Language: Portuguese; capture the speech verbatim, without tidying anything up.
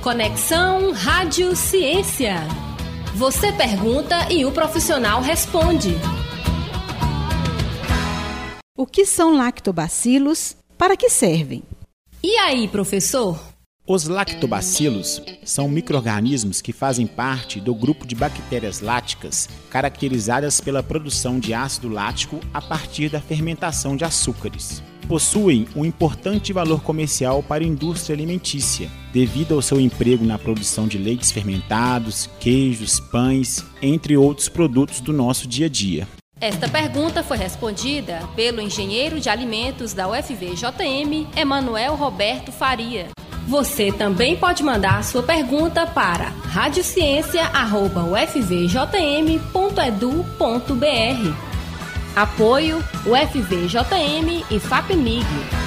Conexão Rádio Ciência. Você pergunta e o profissional responde. O que são lactobacilos? Para que servem? E aí, professor? Os lactobacilos são micro-organismos que fazem parte do grupo de bactérias láticas, caracterizadas pela produção de ácido lático a partir da fermentação de açúcares. Possuem um importante valor comercial para a indústria alimentícia, devido ao seu emprego na produção de leites fermentados, queijos, pães, entre outros produtos do nosso dia a dia. Esta pergunta foi respondida pelo engenheiro de alimentos da U F V J M, Emanuel Roberto Faria. Você também pode mandar sua pergunta para radiociencia arroba u f v j m ponto e d u ponto b r. Apoio U F V J M e FAPEMIG.